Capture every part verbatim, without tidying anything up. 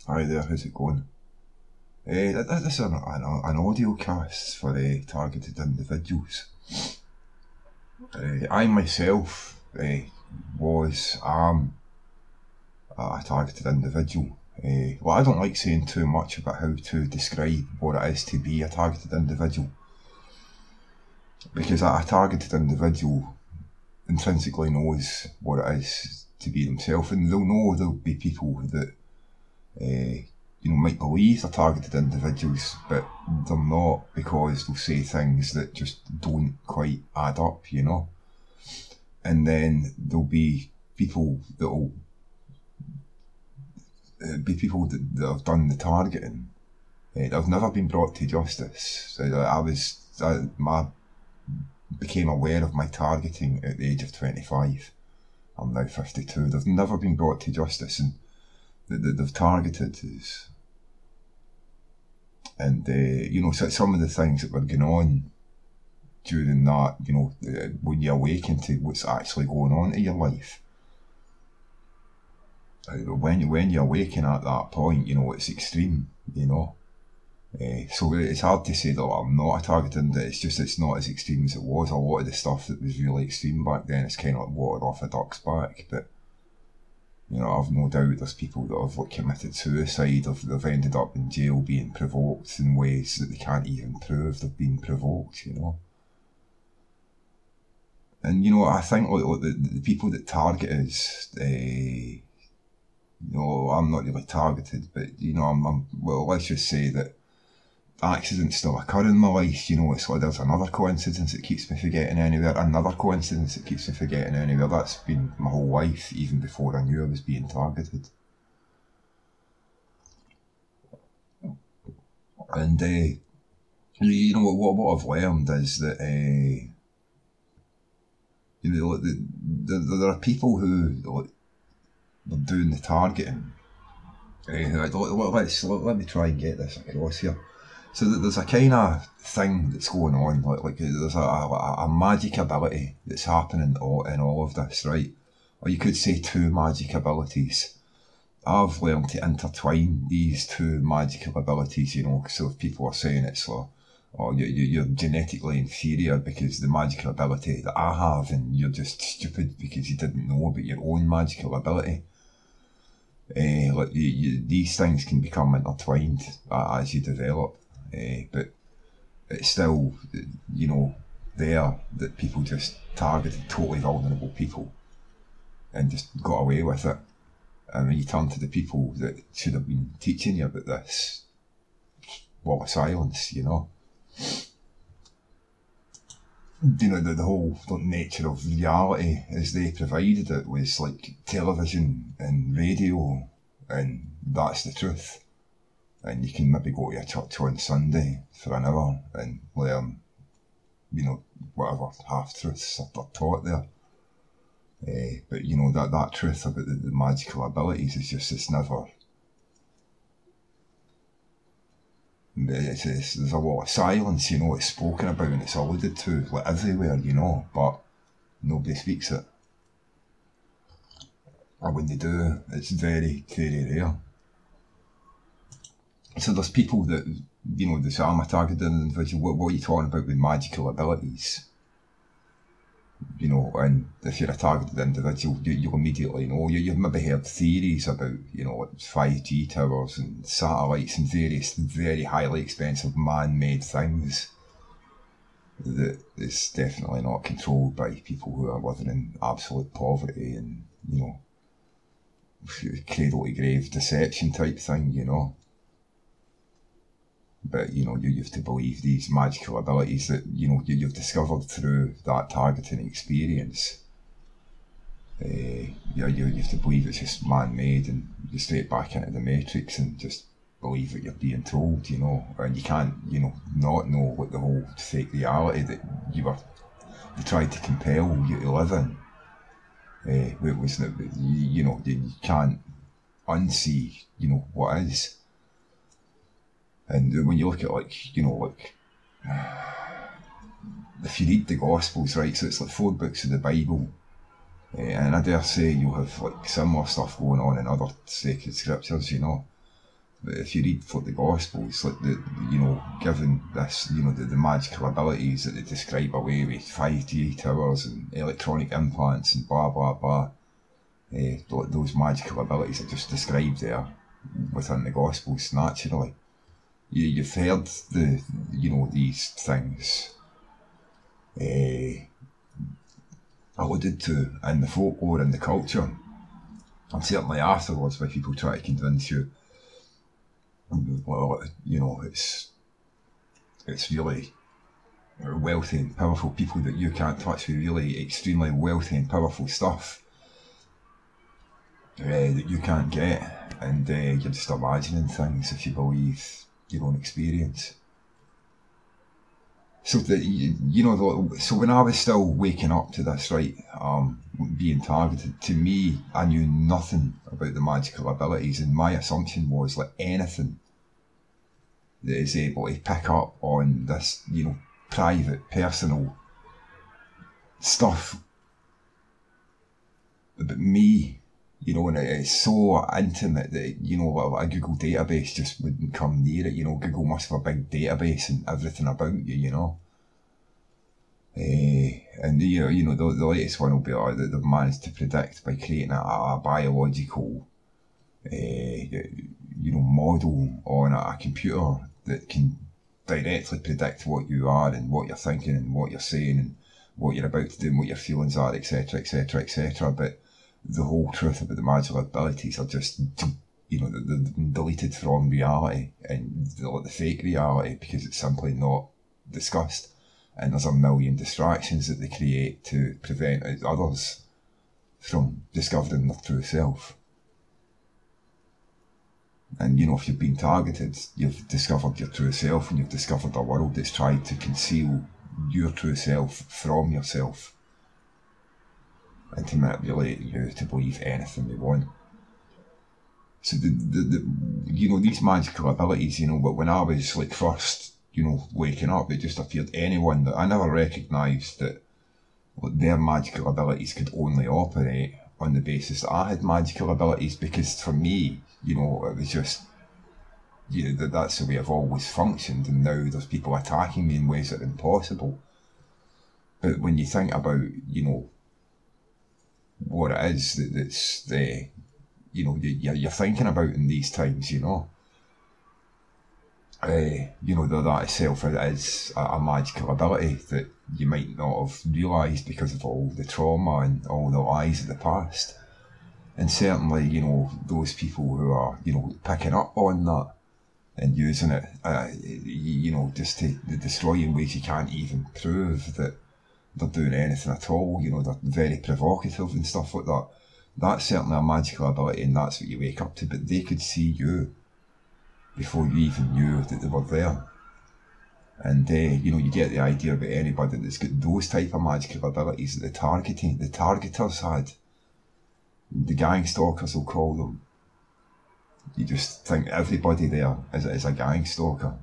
Hi there, how's it going? Uh, this is an, an, an audio cast for uh, targeted individuals. Uh, I myself uh, was, am a targeted individual. Uh, well, I don't like saying too much about how to describe what it is to be a targeted individual, because a, a targeted individual intrinsically knows what it is to be themselves, and they'll know there'll be people that uh, you know, might believe they're targeted individuals, but they're not, because they'll say things that just don't quite add up, you know. And then there'll be people that'll uh, be people that, that have done the targeting. Uh, they've never been brought to justice. So I was, I, my, became aware of my targeting at the age of twenty-five. I'm now fifty-two. They've never been brought to justice, and that they've targeted is. And, uh, you know, so some of the things that were going on during that, you know, uh, when you awaken to what's actually going on in your life, uh, when, you, when you awaken at that point, you know, it's extreme, you know. Uh, so it's hard to say that oh, I'm not a targeted, it's just it's not as extreme as it was. A lot of the stuff that was really extreme back then, it's kind of like water off a duck's back, but you know, I've no doubt there's people that have like committed suicide, or they've ended up in jail being provoked in ways that they can't even prove they've been provoked, you know. And, you know, I think like, like the, the people that target us, uh, you know, I'm not really targeted, but, you know, I'm, I'm, well, let's just say that accidents still occur in my life, you know. It's like there's another coincidence that keeps me forgetting anywhere, another coincidence that keeps me forgetting anywhere. That's been my whole life, even before I knew I was being targeted. And, uh, you know, what, what I've learned is that, uh, you know, the, the, there are people who, like, they're doing the targeting. Uh, let's, let, let me try and get this across here. So there's a kind of thing that's going on, like, like there's a, a, a magic ability that's happening all, in all of this, right? Or you could say two magic abilities. I've learned to intertwine these two magical abilities, you know, so if people are saying it's like, oh, you, you, you're genetically inferior because the magical ability that I have, and you're just stupid because you didn't know about your own magical ability. Uh, like you, you, these things can become intertwined uh, as you develop. Uh, but it's still, you know, there that people just targeted totally vulnerable people and just got away with it. And when you turn to the people that should have been teaching you about this, wall of silence, you know. You know, the, the whole nature of reality as they provided it was like television and radio, and that's the truth. And you can maybe go to a church on Sunday for an hour and learn, you know, whatever half-truths are taught there. Uh, but, you know, that, that truth about the, the magical abilities is just, it's never... It's, it's, there's a lot of silence, you know, it's spoken about and it's alluded to, like, everywhere, you know, but nobody speaks it. Or when they do, it's very, very rare. So there's people that, you know, they say, I'm a targeted individual, what, what are you talking about with magical abilities? You know, and if you're a targeted individual, you, you'll immediately know. You, you've maybe heard theories about, you know, like five G towers and satellites and various very highly expensive man-made things that is definitely not controlled by people who are living in absolute poverty and, you know, cradle to grave deception type thing, you know. But, you know, you, you have to believe these magical abilities that, you know, you, you've discovered through that targeting experience. Uh, you, you, you have to believe it's just man-made, and you straight back into the Matrix and just believe what you're being told, you know. And you can't, you know, not know what the whole fake reality that you were, they tried to compel you to live in. Uh, it was, you, you know, you can't unsee, you know, what is. And when you look at, like, you know, like, if you read the Gospels, right, so it's like four books of the Bible, uh, and I dare say you'll have, like, similar stuff going on in other sacred scriptures, you know. But if you read for the Gospels, like the, you know, given this, you know, the, the magical abilities that they describe away with five G towers and electronic implants and blah blah blah, eh, those magical abilities are just described there within the Gospels naturally. You, you've heard the, you know, these things eh, alluded to in the folklore and the culture, and certainly afterwards when people try to convince you, well, you know, it's it's really wealthy and powerful people that you can't touch with really extremely wealthy and powerful stuff uh, that you can't get, and uh, you're just imagining things if you believe your own experience. So that you know, so when I was still waking up to this, right, um, being targeted, to me, I knew nothing about the magical abilities, and my assumption was like anything that is able to pick up on this, you know, private, personal stuff about me, you know, and it's so intimate that, you know, a Google database just wouldn't come near it. You know, Google must have a big database and everything about you, you know. Uh, and you know, you know, the, the latest one will be like that they've managed to predict by creating a, a biological, uh, you know, model on a, a computer that can directly predict what you are and what you're thinking and what you're saying and what you're about to do and what your feelings are, et cetera, et cetera, et cetera. But the whole truth about the magical abilities are just, you know, they've been deleted from reality and the, the fake reality because it's simply not discussed. And there's a million distractions that they create to prevent others from discovering their true self. And, you know, if you've been targeted, you've discovered your true self and you've discovered a world that's tried to conceal your true self from yourself and to manipulate you to believe anything they want. So, the, the, the you know, these magical abilities, you know, but when I was, like, first, you know, waking up, it just appeared anyone that I never recognised that like, their magical abilities could only operate on the basis that I had magical abilities, because for me, you know, it was just, you know, that that's the way I've always functioned, and now there's people attacking me in ways that are impossible. But when you think about, you know, what it is that, that's the, you know, you're, you're thinking about in these times, you know, Uh, you know, that that itself is a, a magical ability that you might not have realised because of all the trauma and all the lies of the past. And certainly, you know, those people who are, you know, picking up on that and using it, uh, you know, just to destroy in ways you can't even prove that they're doing anything at all. You know, they're very provocative and stuff like that. That's certainly a magical ability, and that's what you wake up to. But they could see you before you even knew that they were there. And, uh, you know, you get the idea about anybody that's got those type of magical abilities that the targeting, the targeters had. The gang stalkers will call them. You just think everybody there is, is a gang stalker.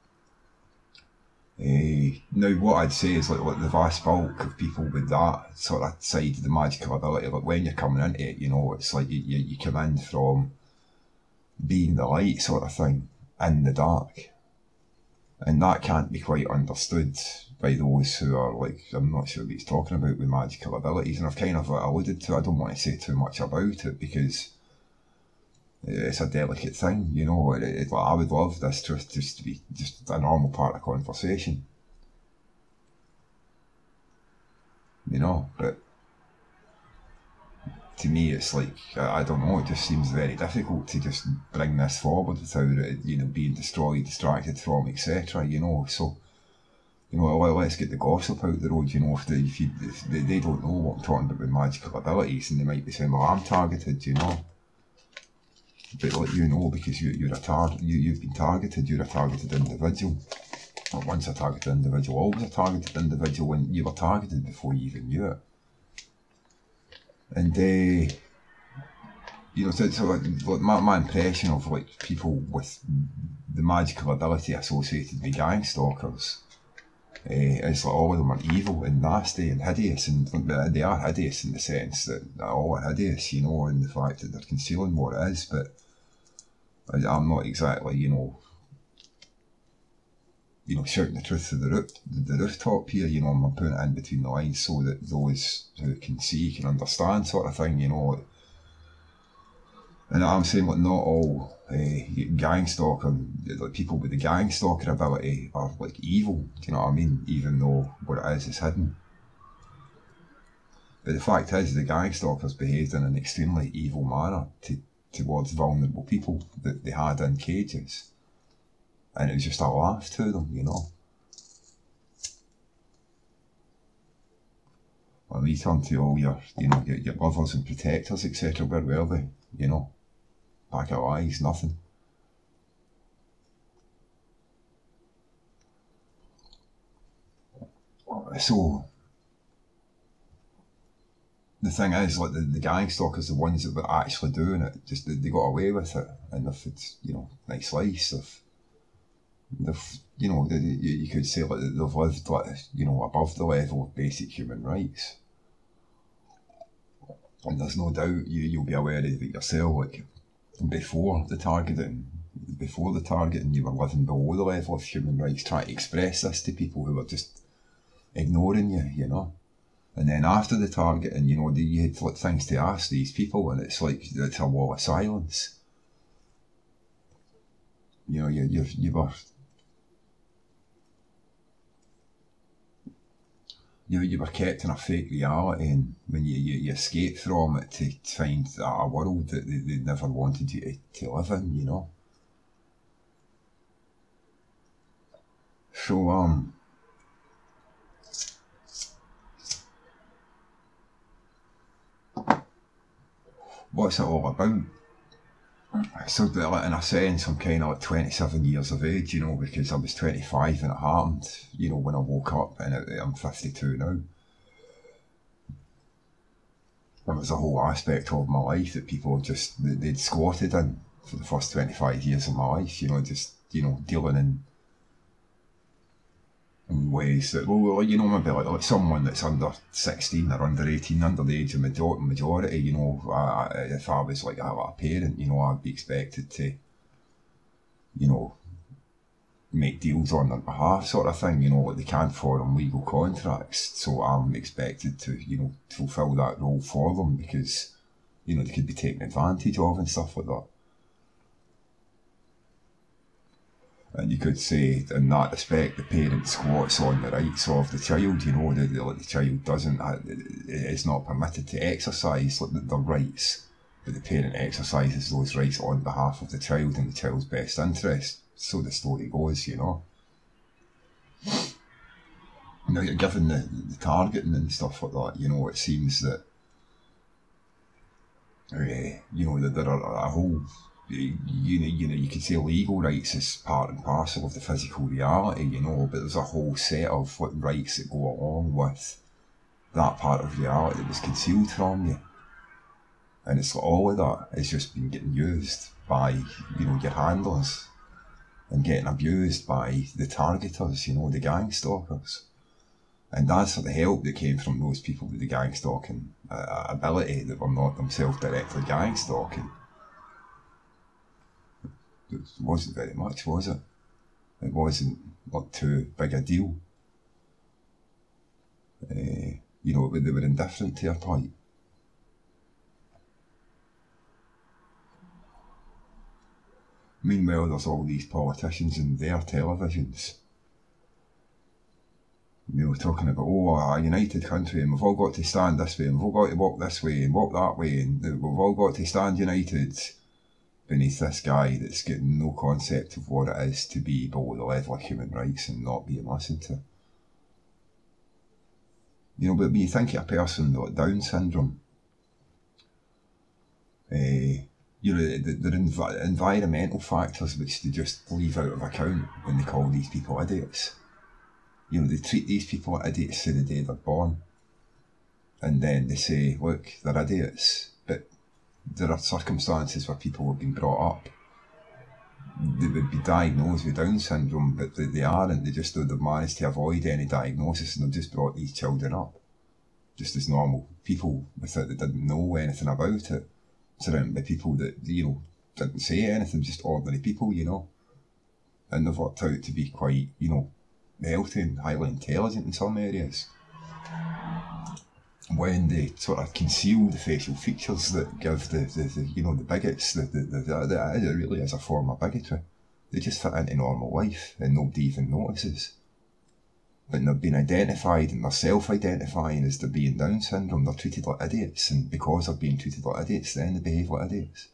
Uh, now, what I'd say is like, like the vast bulk of people with that sort of side of the magical ability, like when you're coming into it, you know, it's like you, you, you come in from being the light sort of thing in the dark, and that can't be quite understood by those who are like, I'm not sure what he's talking about with magical abilities, and I've kind of alluded to, I don't want to say too much about it because it's a delicate thing, you know. It, it, I would love this truth just to be just a normal part of conversation, you know, but to me, it's like, I don't know, it just seems very difficult to just bring this forward without it, you know, being destroyed, distracted from, et cetera, you know. So, you know, let's get the gossip out the road, you know. If, they, if, you, if they, they don't know what I'm talking about with magical abilities, and they might be saying, well, I'm targeted, you know. But let you know, because you, you're a tar- you, you've been targeted, you're a targeted individual. Not once a targeted individual, always a targeted individual, when you were targeted before you even knew it. And, uh, you know, so, so like, like my, my impression of like people with the magical ability associated with gang stalkers uh, is like all of them are evil and nasty and hideous, and they are hideous in the sense that they're all hideous, you know, and the fact that they're concealing what it is. But I, I'm not exactly, you know, you know, shouting the truth to the, roof, the rooftop here, you know, I'm putting it in between the lines so that those who can see can understand, sort of thing, you know. And I'm saying, like, not all uh, gang stalker, like people with the gang stalker ability are like evil, do you know what I mean? Even though what it is is hidden. But the fact is, the gang stalkers behaved in an extremely evil manner to, towards vulnerable people that they had in cages. And it was just a laugh to them, you know. When we turn to all your, you know, your, your lovers and protectors, et cetera, where were they? You know, back of eyes, nothing. So, the thing is, like, the, the gang stalkers, the ones that were actually doing it, just they, they got away with it, and if it's, you know, nice lives, if they've, you know, they, you, you could say, like, they've lived, like, you know, above the level of basic human rights. And there's no doubt you, you'll be aware of it yourself, like, before the targeting, before the targeting, you were living below the level of human rights, trying to express this to people who were just ignoring you, you know. And then after the targeting, you know, you had like, things to ask these people, and it's like, it's a wall of silence. You know, you, you, you were... You, you were kept in a fake reality, and when you, you, you escaped from it to find a world that they, they never wanted you to, to live in, you know. So, um, what's it all about? So, in a sense, I'm kind of like twenty-seven years of age, you know, because I was twenty-five when it happened, you know, when I woke up, and I'm fifty-two now. There was a whole aspect of my life that people just, they'd squatted in for the first twenty-five years of my life, you know, just, you know, dealing in, in ways that, well, you know, maybe like, like someone that's under sixteen or under eighteen, under the age of majority, majority you know, uh, if I was like a, a parent, you know, I'd be expected to, you know, make deals on their behalf, sort of thing, you know, like they can't form legal contracts, so I'm expected to, you know, fulfil that role for them because, you know, they could be taken advantage of and stuff like that. And you could say, in that respect, the parent squats on the rights of the child, you know, the, the, like the child doesn't, is not permitted to exercise like, their rights, but the parent exercises those rights on behalf of the child in the child's best interest. So the story goes, you know. Now you're given the, the targeting and stuff like that, you know, it seems that, uh, you know, that there are a whole, you know, you know, you could say legal rights is part and parcel of the physical reality, you know, but there's a whole set of like, rights that go along with that part of reality that was concealed from you. And it's like all of that has just been getting used by, you know, your handlers and getting abused by the targeters, you know, the gang stalkers. And that's the help that came from those people with the gang stalking uh, ability that were not themselves directly gang stalking. It wasn't very much, was it? It wasn't like too big a deal. Uh, you know, they were indifferent to your plight. Meanwhile, there's all these politicians and their televisions, you know, talking about, oh, a united country, and we've all got to stand this way, and we've all got to walk this way, and walk that way, and we've all got to stand united beneath this guy that's got no concept of what it is to be below the level of human rights and not being listened to. You know, but when you think of a person with Down syndrome, uh, you know, there are env- environmental factors which they just leave out of account when they call these people idiots. You know, they treat these people like idiots to the day they're born. And then they say, look, they're idiots. But there are circumstances where people have been brought up. They would be diagnosed with Down syndrome, but they, they aren't. They just, they've managed to avoid any diagnosis, and they've just brought these children up. Just as normal people with it that didn't know anything about it. Surrounded by people that, you know, didn't say anything, just ordinary people, you know. And they've worked out to be quite, you know, healthy and highly intelligent in some areas. When they sort of conceal the facial features that give the, the, the you know, the bigots, the, the, the, the, the, it really is a form of bigotry. They just fit into normal life and nobody even notices. But they've been identified and they're self-identifying as they're being Down syndrome. They're treated like idiots, and because they're being treated like idiots, then they behave like idiots.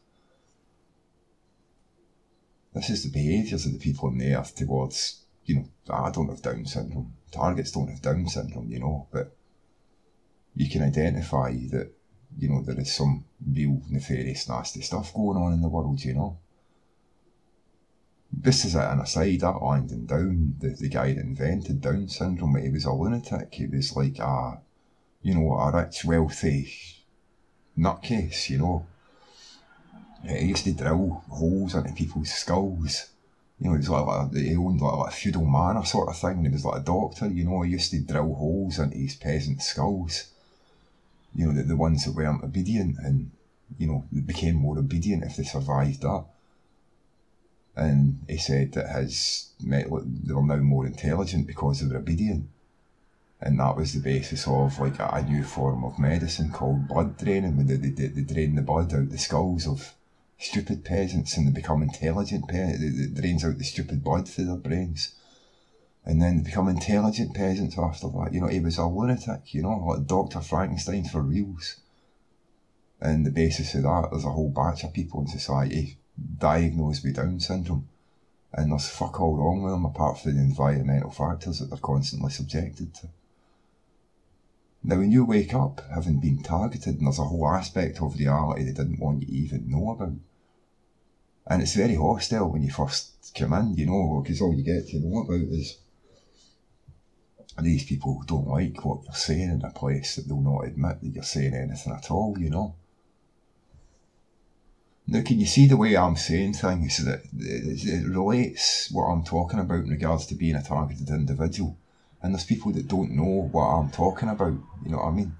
This is the behaviours of the people on the earth towards, you know, I don't have Down syndrome, targets don't have Down syndrome, you know, but you can identify that, you know, there is some real nefarious, nasty stuff going on in the world, you know. This is an aside, that Langdon Down, the, the guy that invented Down syndrome, he was a lunatic. He was like a, you know, a rich, wealthy nutcase, you know. He used to drill holes into people's skulls. You know, he was like, like a, he owned like, like a feudal manor sort of thing. He was like a doctor, you know. He used to drill holes into his peasant skulls. You know, the, the ones that weren't obedient, and, you know, they became more obedient if they survived that. And he said that his they were now more intelligent because they were obedient. And that was the basis of like a, a new form of medicine called blood draining, when they, they, they drain the blood out the skulls of stupid peasants and they become intelligent peasants. It drains out the stupid blood through their brains. And then they become intelligent peasants after that. You know, he was a lunatic, you know, like Doctor Frankenstein for reals. And the basis of that, there's a whole batch of people in society diagnosed with Down syndrome, and there's fuck all wrong with them apart from the environmental factors that they're constantly subjected to. Now, when you wake up having been targeted, and there's a whole aspect of reality they didn't want you to even know about, and it's very hostile when you first come in, you know, because all you get to know about is these people don't like what you're saying in a place that they'll not admit that you're saying anything at all, you know. Now, can you see the way I'm saying things, that it relates what I'm talking about in regards to being a targeted individual, and there's people that don't know what I'm talking about, you know what I mean?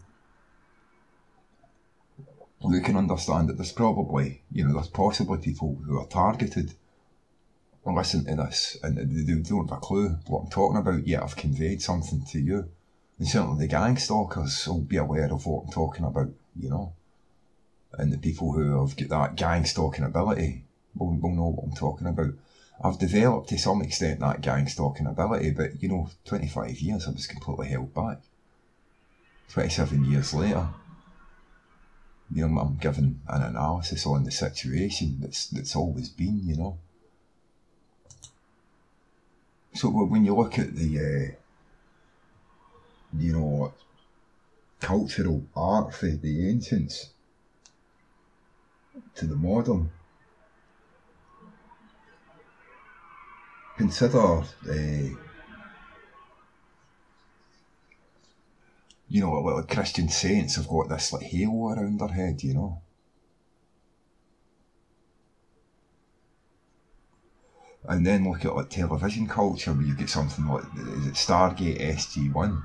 We can understand that there's probably, you know, there's possibly people who are targeted and listen to this and they don't have a clue what I'm talking about, yet I've conveyed something to you. And certainly the gang stalkers will be aware of what I'm talking about, you know. And the people who have got that gang stalking ability will, will know what I'm talking about. I've developed to some extent that gang stalking ability, but you know, twenty-five years I was completely held back. twenty-seven years later, you know, I'm giving an analysis on the situation that's that's always been, you know. So when you look at the, uh, you know, cultural art for the ancients to the modern, consider, uh, you know, like Christian saints have got this like halo around their head, you know. And then look at like television culture, where you get something like, is it Stargate S G one?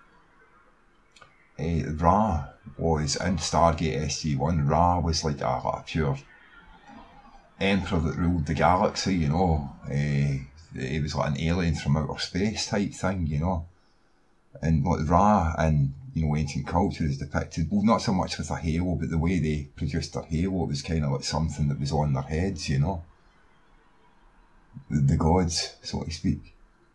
Uh, Ra was in Stargate S G one. Ra was like a, like a pure emperor that ruled the galaxy, you know. Uh, he was like an alien from outer space type thing, you know. And like Ra in, you know, ancient culture is depicted, well, not so much with a halo, but the way they produced their halo, it was kind of like something that was on their heads, you know. The, the gods, so to speak.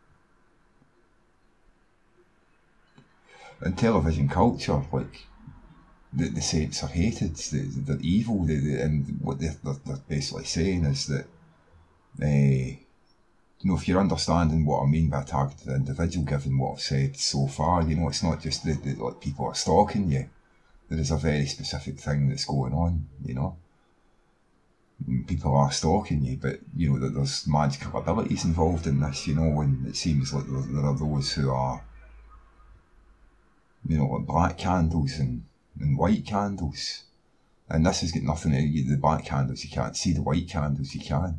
In television culture, like, the, the saints are hated, they, they're evil, they, they, and what they're, they're, they're basically saying is that, uh, you know, if you're understanding what I mean by a targeted individual, given what I've said so far, you know, it's not just that, that like, people are stalking you. There is a very specific thing that's going on, you know. People are stalking you, but, you know, that there's magical abilities involved in this, you know, and it seems like there, there are those who are, you know, like black candles and, and white candles. And this has got nothing to do with the black candles, you can't see the white candles, you can.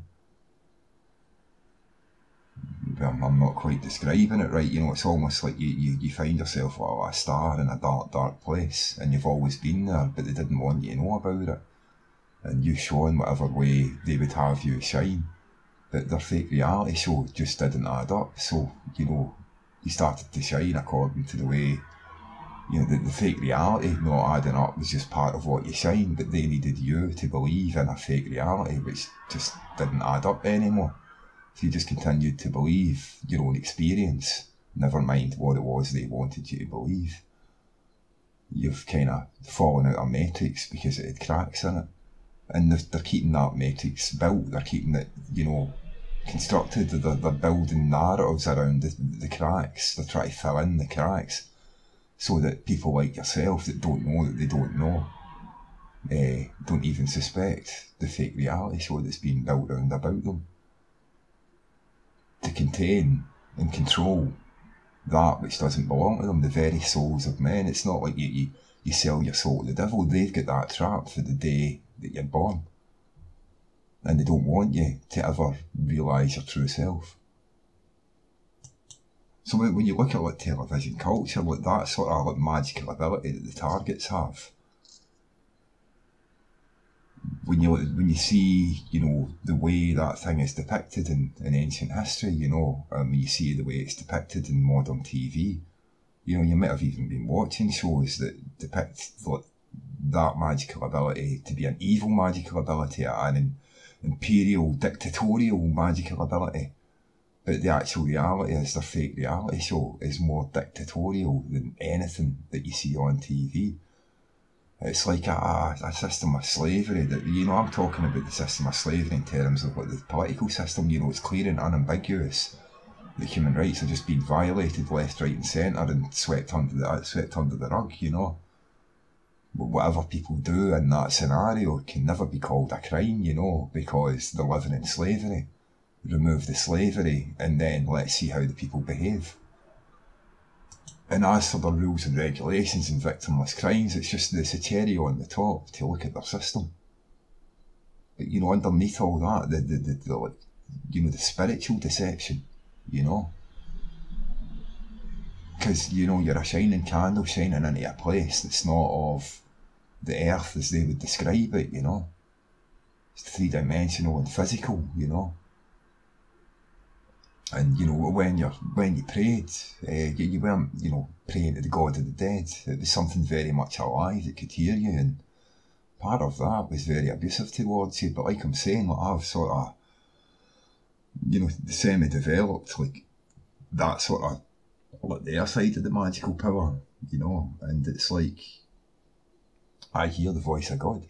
I'm, I'm not quite describing it right, you know, it's almost like you, you, you find yourself like a star in a dark, dark place, and you've always been there, but they didn't want you to know about it. and you shone whatever way they would have you shine, that their fake reality show just didn't add up. So, you know, you started to shine according to the way, you know, the, the fake reality not adding up was just part of what you shine, but they needed you to believe in a fake reality which just didn't add up anymore. So you just continued to believe your own experience, never mind what it was they wanted you to believe. You've kind of fallen out of matrix because it had cracks in it. And they're, they're keeping that matrix built, they're keeping it, you know, constructed, they're, they're building narratives around the, the cracks, they're trying to fill in the cracks so that people like yourself that don't know that they don't know, uh, don't even suspect the fake reality show that's being built around about them. To contain and control that which doesn't belong to them, the very souls of men. It's not like you, you, you sell your soul to the devil, they've got that trap for the day that you're born. And they don't want you to ever realise your true self. So when you look at like television culture, like that sort of like magical ability that the targets have, when you when you see, you know, the way that thing is depicted in, in ancient history, you know, and when you see the way it's depicted in modern T V, you know, you might have even been watching shows that depict like that magical ability to be an evil magical ability, an imperial, dictatorial magical ability. But the actual reality is their fake reality show is more dictatorial than anything that you see on T V. It's like a, a system of slavery that, you know, I'm talking about the system of slavery in terms of like the political system, you know, it's clear and unambiguous that human rights are just being violated left, right and centre and swept under the, swept under the rug, you know. But whatever people do in that scenario can never be called a crime, you know, because they're living in slavery. Remove the slavery and then let's see how the people behave. And as for the rules and regulations and victimless crimes, it's just it's a cherry on the top to look at their system. But you know, underneath all that, the the, the, the like, you know, the spiritual deception, you know, because you know you're a shining candle shining into a place that's not of the earth as they would describe it, you know. It's three dimensional and physical, you know. And you know, when you when you prayed, uh, you, you weren't, you know, praying to the God of the dead. It was something very much alive that could hear you, and part of that was very abusive towards you. But like I'm saying, like I've sort of, you know, semi-developed like that sort of like their side of the magical power, you know, and it's like I hear the voice of God.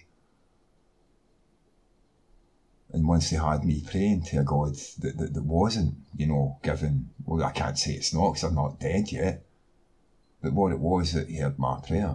And once they had me praying to a God that, that, that wasn't, you know, given, well, I can't say it's not because I'm not dead yet, but what it was that he heard my prayer.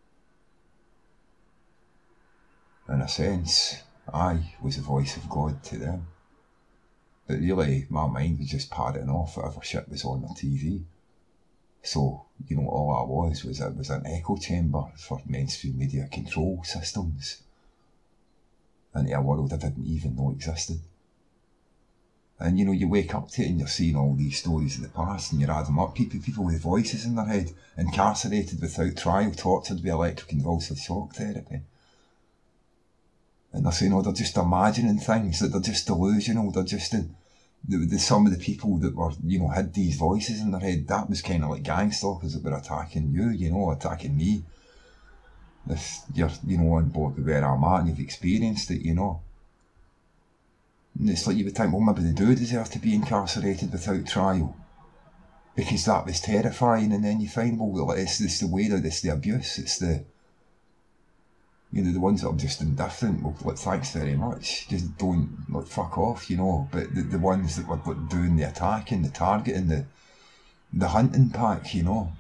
In a sense, I was the voice of God to them. But really, my mind was just parroting off whatever shit was on the T V. So, you know, all I was was it was an echo chamber for mainstream media control systems into a world I didn't even know existed. And you know, you wake up to it and you're seeing all these stories of the past and you're adding them up. People, people with voices in their head, incarcerated without trial, tortured with electroconvulsive shock therapy. And they're saying, oh, they're just imagining things, that they're just delusional, they're just in, the, the, some of the people that were, you know, had these voices in their head, that was kind of like gang stalkers that were attacking you, you know, attacking me. If you're, you know, on board with where I'm at and you've experienced it, you know. And it's like you would think, well, maybe they do deserve to be incarcerated without trial because that was terrifying, and then you find, well, it's, it's the way that it's the abuse, it's the, you know, the ones that are just indifferent, well, like, thanks very much, just don't, like, fuck off, you know. But the, the ones that were like, doing the attacking, the targeting, the, the hunting pack, you know,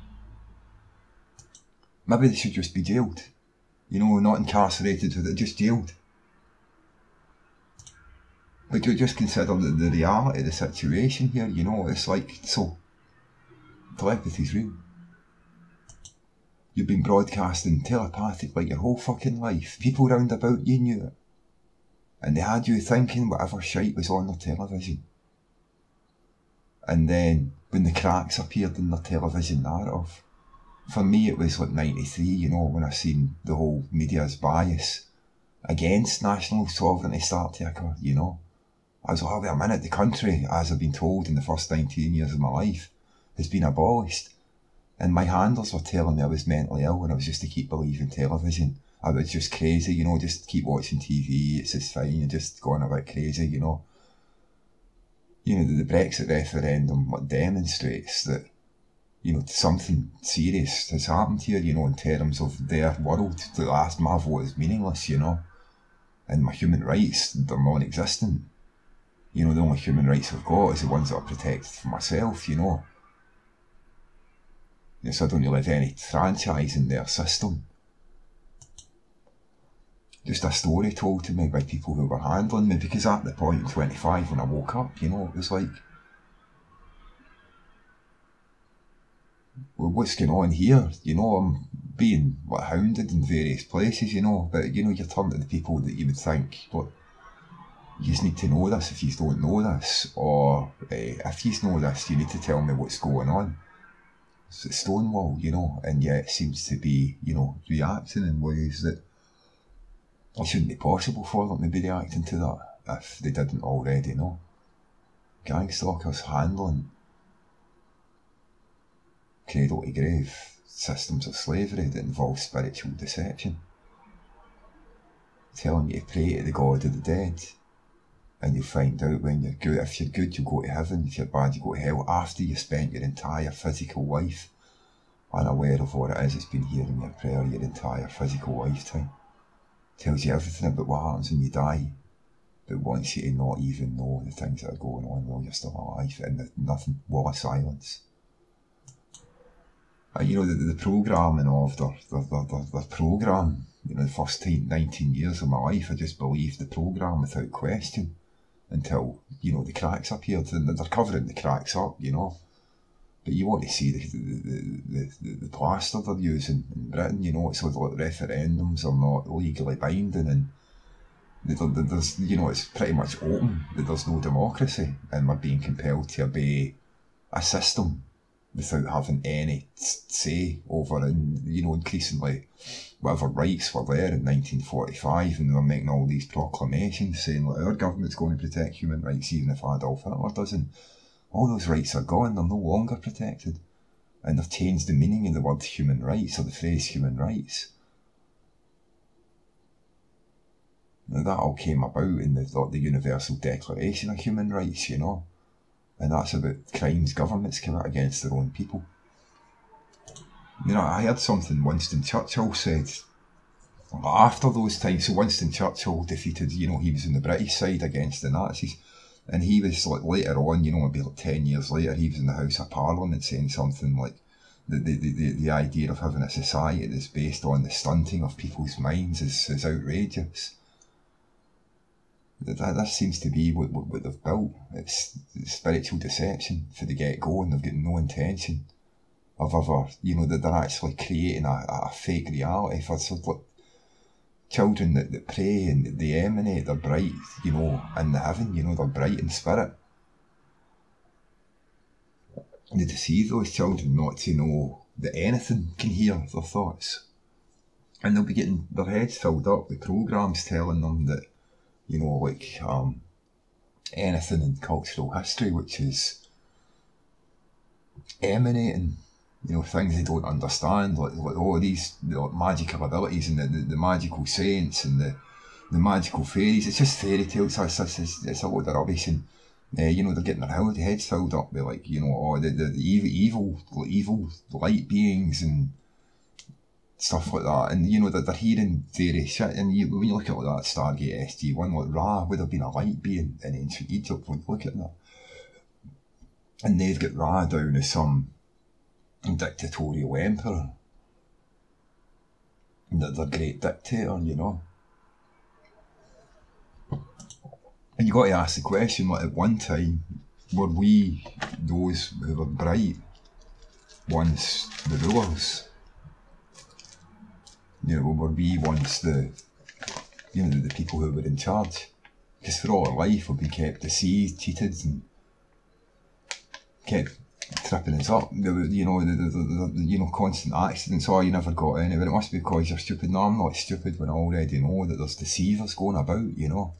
maybe they should just be jailed. You know, not incarcerated with it, just jailed. But you just consider the, the reality of the situation here, you know, it's like, so, telepathy's real. You've been broadcasting telepathic like your whole fucking life. People round about you knew it. And they had you thinking whatever shite was on their television. And then, when the cracks appeared in their television narrative, for me it was like ninety-three, you know, when I seen the whole media's bias against national sovereignty start to occur, you know. I was like, oh, wait a minute, the country, as I've been told in the first nineteen years of my life, has been abolished. And my handlers were telling me I was mentally ill and I was just to keep believing television. I was just crazy, you know, just keep watching T V, it's just fine, and just going a bit crazy, you know. You know, the, the Brexit referendum demonstrates that, you know, something serious has happened here, you know, in terms of their world. The last, my vote is meaningless, you know. And my human rights, they're non-existent. You know, the only human rights I've got is the ones that are protected for myself, you know. So I don't really have any franchise in their system. Just a story told to me by people who were handling me, because at the point in twenty-five when I woke up, you know, it was like, well, what's going on here? You know, I'm being like, hounded in various places, you know, but you know, you turn to the people that you would think, look, you just need to know this if you don't know this, or uh, if you know this, you need to tell me what's going on. It's Stonewall, you know, and yet it seems to be, you know, reacting in ways that it shouldn't be possible for them to be reacting to that if they didn't already know. Gang stalkers handling cradle to grave systems of slavery that involve spiritual deception, telling you to pray to the God of the dead, and you'll find out when you're good, if you're good you'll go to heaven, if you're bad you go to hell, after you spent your entire physical life unaware of what it is that's been hearing your prayer your entire physical lifetime. Tells you everything about what happens when you die, but wants you to not even know the things that are going on while you're still alive, and nothing, wall of silence. Uh, you know, the, the programming of their, their, their, their, their programme, you know, the first nineteen years of my life, I just believed the programme without question until, you know, the cracks appeared, and they're covering the cracks up, you know. But you want to see the the, the, the, the plaster they're using in Britain, you know, it's like referendums are not legally binding, and there's, you know, it's pretty much open that there's no democracy, and we're being compelled to obey a system without having any say over, and, you know, increasingly whatever rights were there in nineteen forty-five, and they're making all these proclamations saying that our government's going to protect human rights even if Adolf Hitler doesn't. All those rights are gone, they're no longer protected, and they've changed the meaning of the word human rights, or the phrase human rights. Now that all came about in the, the Universal Declaration of Human Rights, you know, and that's about crimes governments commit against their own people. You know, I heard something Winston Churchill said after those times. So Winston Churchill defeated, you know, he was on the British side against the Nazis, and he was like later on, you know, maybe like ten years later, he was in the House of Parliament saying something like the the, the, the idea of having a society that's based on the stunting of people's minds is, is outrageous. That, that seems to be what, what, what they've built. It's, it's spiritual deception for the get-go, and they've got no intention of ever, you know, that they're actually creating a, a fake reality for sort of like children that, that pray and they emanate, they're bright, you know, in the heaven, you know, they're bright in spirit. And they deceive those children not to know that anything can hear their thoughts. And they'll be getting their heads filled up with programmes telling them that, you know, like um, anything in cultural history which is emanating, you know, things they don't understand, like, like oh, these like, magical abilities and the, the, the magical saints and the, the magical fairies, it's just fairy tales, it's, it's, it's, it's a load of rubbish, and uh, you know, they're getting their heads filled up with, like, you know, oh, the, the, the evil, evil, evil light beings and stuff like that, and you know, that they're hearing various shit, and you, when you look at like that Stargate S G one, like Ra would have been a light being in ancient Egypt, when you look at that, and they've got Ra down as some dictatorial emperor, and that they're great dictator, you know. And you got to ask the question, like, at one time, were we those who were bright once the rulers? You know, were we once the, you know, the people who were in charge? Because for all our life we've been kept deceived, cheated, and kept tripping us up. The, you know, the, the, the, the you know constant accidents. Oh, you never got anywhere. It must be because you're stupid. No, I'm not stupid when I already know that there's deceivers going about. You know.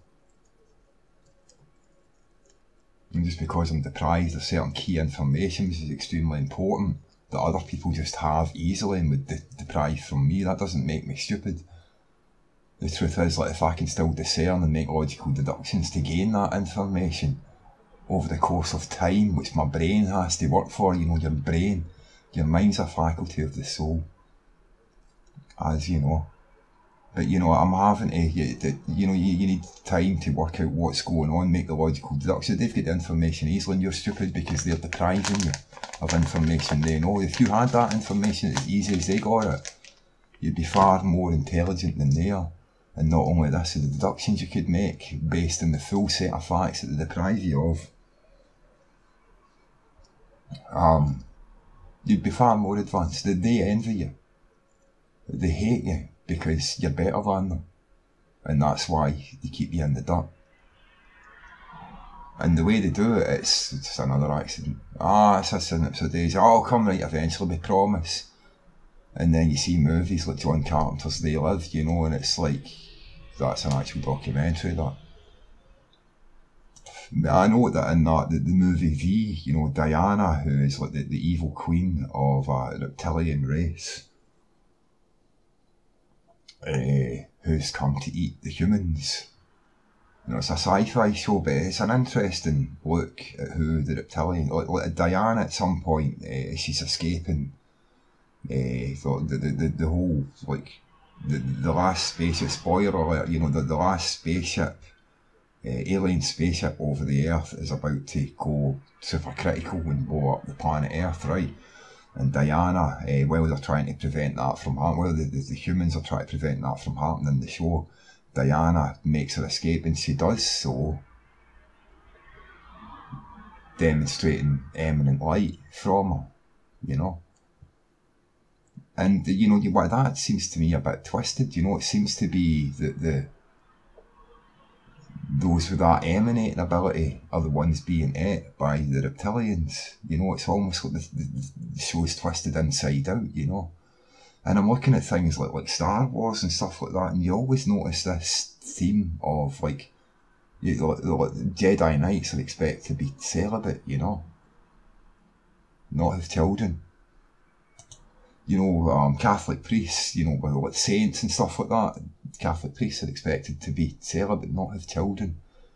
And just because I'm deprived of certain key information, which is extremely important, that other people just have easily and would de- deprive from me, that doesn't make me stupid. The truth is, like, if I can still discern and make logical deductions to gain that information over the course of time, which my brain has to work for, you know, your brain, your mind's a faculty of the soul, as you know. But, you know, I'm having to, you, you know, you, you need time to work out what's going on, make the logical deductions. They've got the information easily and you're stupid because they're depriving you of information they know. If you had that information as easy as they got it, you'd be far more intelligent than they are. And not only this, the deductions you could make based on the full set of facts that they deprive you of, um, you'd be far more advanced. They envy you. They hate you because you're better than them. And that's why they keep you in the dirt. And the way they do it, it's just another accident. Ah, it's a synapse of days. Oh, I'll come right eventually, we promise. And then you see movies like John Carpenter's They Live, you know, and it's like, that's an actual documentary, that. I know that in that, the, the movie V, you know, Diana, who is like the, the evil queen of a reptilian race, uh, who's come to eat the humans. You know, it's a sci-fi show, but it's an interesting look at who the reptilian, like, like Diana at some point, uh, she's escaping uh, the, the, the, the whole, like, the, the last spaceship, spoiler alert, you know, the, the last spaceship, uh, alien spaceship over the Earth is about to go supercritical and blow up the planet Earth, right? And Diana, uh, while they're trying to prevent that from happening, while the, the, the humans are trying to prevent that from happening in the show, Diana makes her escape, and she does so demonstrating eminent light from her, you know. And, you know, what that seems to me a bit twisted, you know, it seems to be that the those with that emanating ability are the ones being ate by the reptilians. You know, it's almost like the, the, the show's twisted inside out, you know. And I'm looking at things like, like Star Wars and stuff like that, and you always notice this theme of, like, you know, like, like Jedi Knights are expected to be celibate, you know, not have children. You know, um, Catholic priests, you know, with like saints and stuff like that, Catholic priests are expected to be celibate, not have children.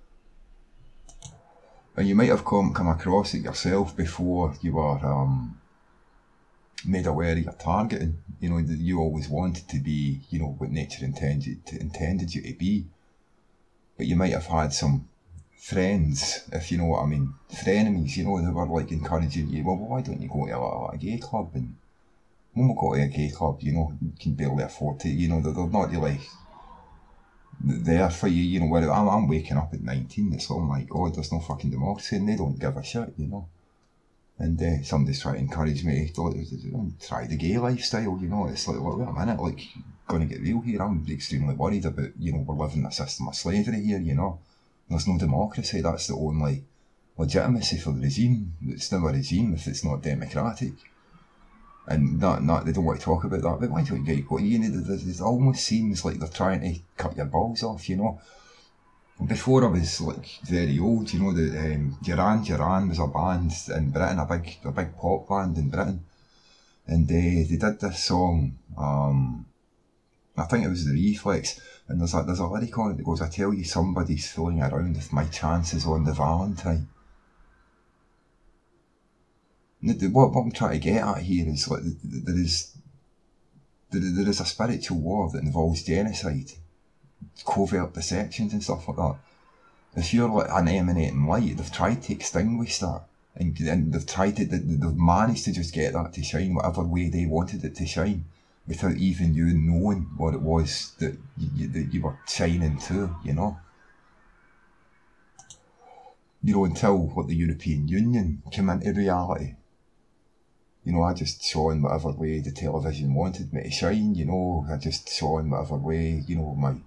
And you might have come come across it yourself before you were um, made aware of your targeting. You know, that you always wanted to be, you know, what nature intended to, intended you to be. But you might have had some friends, if you know what I mean, frenemies, you know, they were like encouraging you, well, why don't you go to a, a gay club? And when we go to a gay club, you know, you can barely afford to, you know, they're, they're not really there for you, you know, where I'm, I'm waking up at nineteen, it's, oh my God, there's no fucking democracy, and they don't give a shit, you know. And uh, somebody's trying to encourage me to like, try the gay lifestyle, you know. It's like, well, wait a minute, like, gonna get real here. I'm extremely worried about, you know, we're living in a system of slavery here, you know. There's no democracy, that's the only legitimacy for the regime. It's never a regime if it's not democratic. And not, not, they don't want to talk about that, but why don't you get, you know, it almost seems like they're trying to cut your balls off, you know. Before I was like very old, you know, the um, Duran Duran was a band in Britain, a big a big pop band in Britain, and they they did this song. Um, I think it was the Reflex, and there's a there's a lyric on it that goes, "I tell you, somebody's fooling around with my chances on the Valentine." And the, what, what I'm trying to get at here is like there is there, there is a spiritual war that involves genocide, covert deceptions and stuff like that. If you're like an emanating light, they've tried to extinguish that, and, and they've tried to, they've managed to just get that to shine whatever way they wanted it to shine, without even you knowing what it was that you, that you were shining to, you know. You know, until what the European Union came into reality. You know, I just shone whatever way the television wanted me to shine, you know, I just shone whatever way, you know, my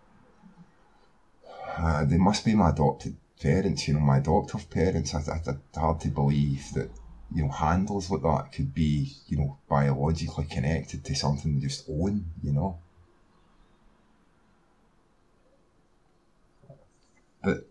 Uh, they must be my adopted parents, you know, my adoptive parents. I, I, it's hard to believe that you know, handlers like that could be, you know, biologically connected to something they just own, you know. But,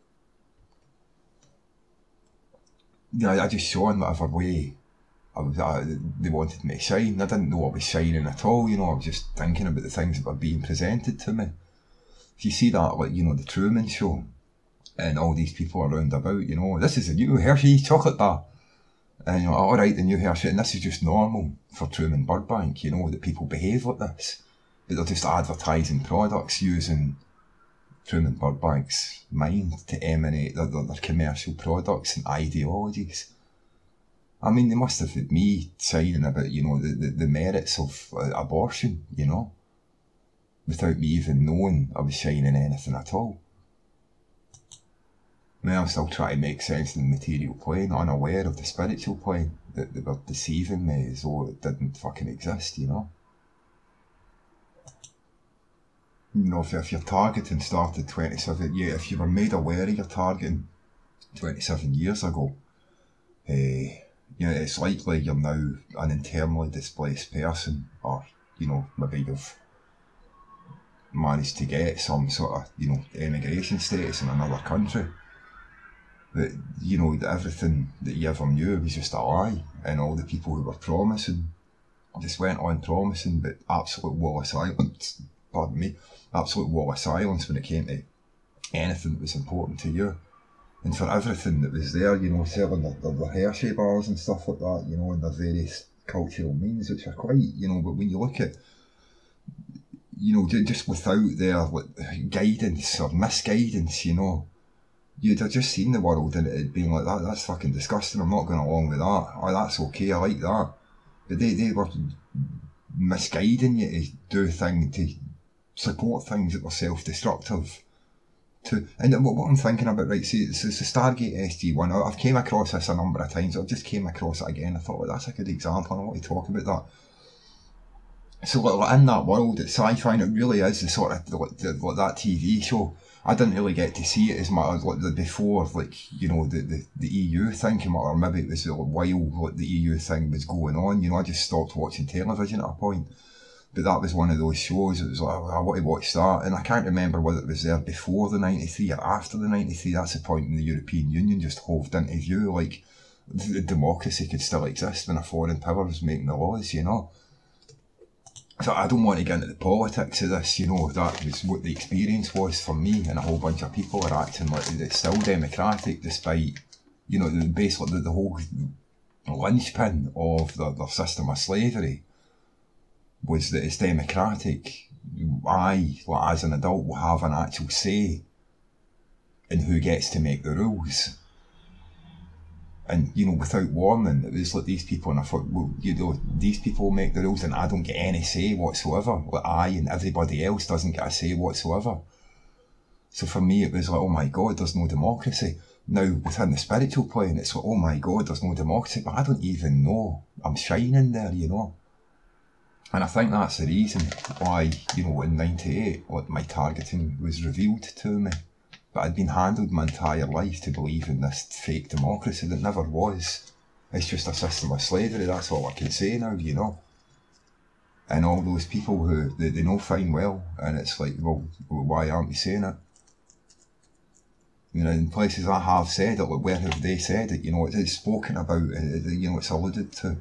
you know, I just saw in whatever way I was, I, they wanted me to shine. I didn't know I was shining at all, you know, I was just thinking about the things that were being presented to me. If you see that, like, you know, the Truman Show, and all these people around about, you know, this is a new Hershey chocolate bar. And, you know, alright, the new Hershey, and this is just normal for Truman Burbank, you know, that people behave like this. But they're just advertising products using Truman Burbank's mind to emanate their, their, their commercial products and ideologies. I mean, they must have had me signing about, you know, the, the, the merits of uh, abortion, you know, without me even knowing I was signing anything at all. I mean, I'm still trying to make sense of the material plane, unaware of the spiritual plane, that they were deceiving me as though it didn't fucking exist, you know. You know, if, if your targeting started twenty-seven, yeah, if you were made aware of your targeting twenty-seven years ago, eh, you know, it's likely you're now an internally displaced person, or, you know, maybe you've managed to get some sort of, you know, emigration status in another country. That, you know, that everything that you ever knew was just a lie, and all the people who were promising just went on promising, but absolute wall of silence, pardon me, absolute wall of silence when it came to anything that was important to you. And for everything that was there, you know, selling the, the, the Hershey bars and stuff like that, you know, and the various cultural means, which are quite, you know, but when you look at, you know, just without their like, guidance or misguidance, you know, you'd have just seen the world and it being like, that, that's fucking disgusting, I'm not going along with that, oh, that's okay, I like that. But they, they were misguiding you to do things, to support things that were self-destructive. To, and what, what I'm thinking about, right, see, it's, it's the Stargate S G one, I've came across this a number of times, I've just came across it again, I thought, well, that's a good example, I want to talk about that. So like, in that world, it's sci-fi, and it really is the sort of, like, the, like that T V show. I didn't really get to see it as much as like the before, like, you know, the, the, the E U thing came out, or maybe it was like, while like, the E U thing was going on, you know, I just stopped watching television at a point. But that was one of those shows, it was like, I want to watch that, and I can't remember whether it was there before the ninety-three or after the ninety-three, that's the point when the European Union just hoved into view, like, the democracy could still exist when a foreign power was making the laws, you know. So I don't want to get into the politics of this, you know, that was what the experience was for me, and a whole bunch of people are acting like it's still democratic despite, you know, basically the, the whole linchpin of the, the system of slavery was that it's democratic. I, like, as an adult, will have an actual say in who gets to make the rules. And, you know, without warning, it was like these people, and I thought, well, you know, these people make the rules and I don't get any say whatsoever. Like, I and everybody else doesn't get a say whatsoever. So for me, it was like, oh my God, there's no democracy. Now, within the spiritual plane, it's like, oh my God, there's no democracy, but I don't even know. I'm shining there, you know. And I think that's the reason why, you know, in ninety-eight, like, my targeting was revealed to me. But I'd been handled my entire life to believe in this fake democracy that never was. It's just a system of slavery, that's all I can say now, you know. And all those people who, they, they know fine well, and it's like, well, why aren't you saying it? You know, in places I have said it, like, where have they said it? You know, it's spoken about, you know, it's alluded to.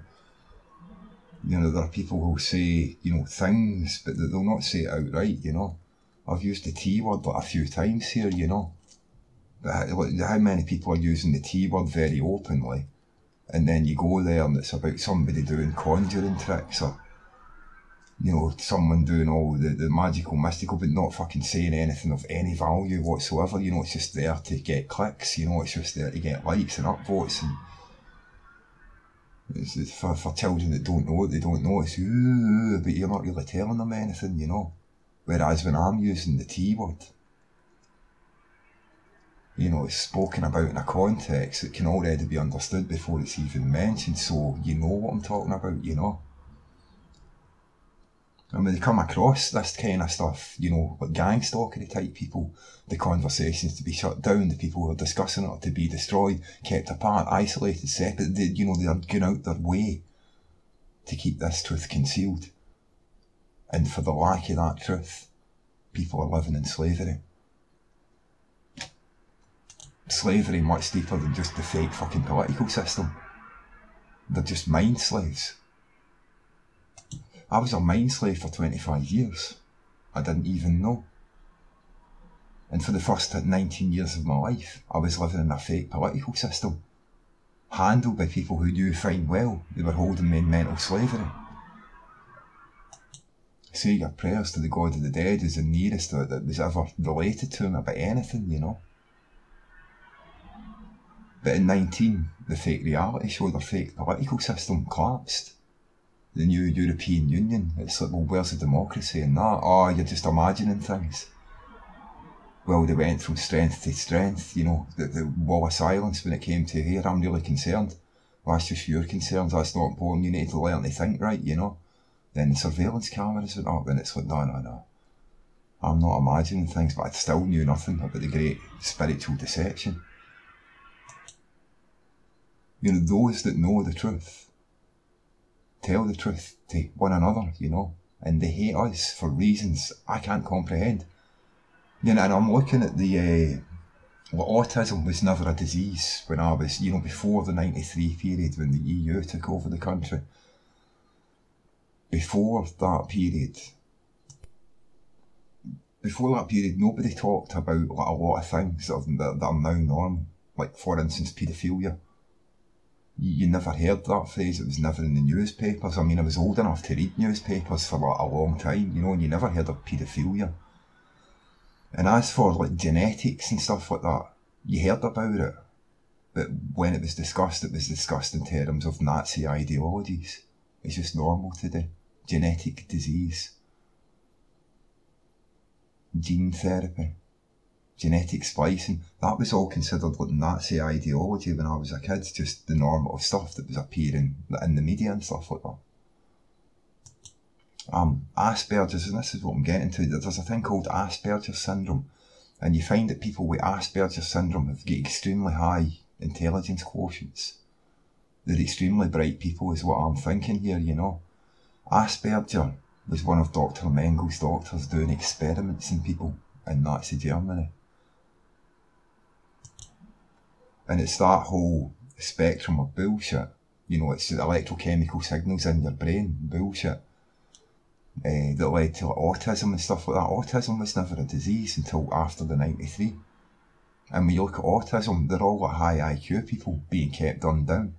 You know, there are people who say, you know, things, but they'll not say it outright, you know. I've used the T word like a few times here, you know. But how, how many people are using the T word very openly, and then you go there and it's about somebody doing conjuring tricks, or, you know, someone doing all the, the magical, mystical, but not fucking saying anything of any value whatsoever. You know, it's just there to get clicks, you know, it's just there to get likes and upvotes, and it's, it's for, for children that don't know what they don't know, it's ooh, but you're not really telling them anything, you know. Whereas when I'm using the T word, you know, it's spoken about in a context that can already be understood before it's even mentioned, so you know what I'm talking about, you know. And when they come across this kind of stuff, you know, like gang stalkery type people, the conversations to be shut down, the people who are discussing it are to be destroyed, kept apart, isolated, separate, they, you know, they are going out their way to keep this truth concealed. And for the lack of that truth, people are living in slavery. Slavery much deeper than just the fake fucking political system. They're just mind slaves. I was a mind slave for twenty-five years. I didn't even know. And for the first nineteen years of my life, I was living in a fake political system, handled by people who knew fine well they were holding me in mental slavery. Say your prayers to the God of the dead is the nearest that, that was ever related to him about anything, you know. But in nineteen, the fake reality show, their fake political system collapsed. The new European Union, it's like, well, where's the democracy in that? Oh, you're just imagining things. Well, they went from strength to strength, you know, the, the wall of silence when it came to here, I'm really concerned. Well, that's just your concerns, that's not important, you need to learn to think right, you know. Then the surveillance cameras went up and it's like, no, no, no. I'm not imagining things, but I still knew nothing about the great spiritual deception. You know, those that know the truth tell the truth to one another, you know, and they hate us for reasons I can't comprehend. You know, and I'm looking at the, uh, well, autism was never a disease when I was, you know, before the ninety-three period when the E U took over the country. Before that period, before that period, nobody talked about like, a lot of things that are, that, that are now normal, like, for instance, paedophilia. You never heard that phrase, it was never in the newspapers. I mean, I was old enough to read newspapers for like, a long time, you know, and you never heard of paedophilia. And as for like genetics and stuff like that, you heard about it. But when it was discussed, it was discussed in terms of Nazi ideologies. It's just normal today. Genetic disease. Gene therapy. Genetic splicing, that was all considered like Nazi ideology when I was a kid, just the normative stuff that was appearing in the media and stuff like that. Um, Asperger's, and this is what I'm getting to, there's a thing called Asperger's syndrome, and you find that people with Asperger's syndrome have got extremely high intelligence quotients. They're extremely bright people is what I'm thinking here, you know. Asperger was one of Doctor Mengel's doctors doing experiments in people in Nazi Germany. And it's that whole spectrum of bullshit, you know, it's the electrochemical signals in your brain, bullshit, uh, that led to like, autism and stuff like that. Autism was never a disease until after the ninety-three. And when you look at autism, they're all like high I Q people being kept dumbed down.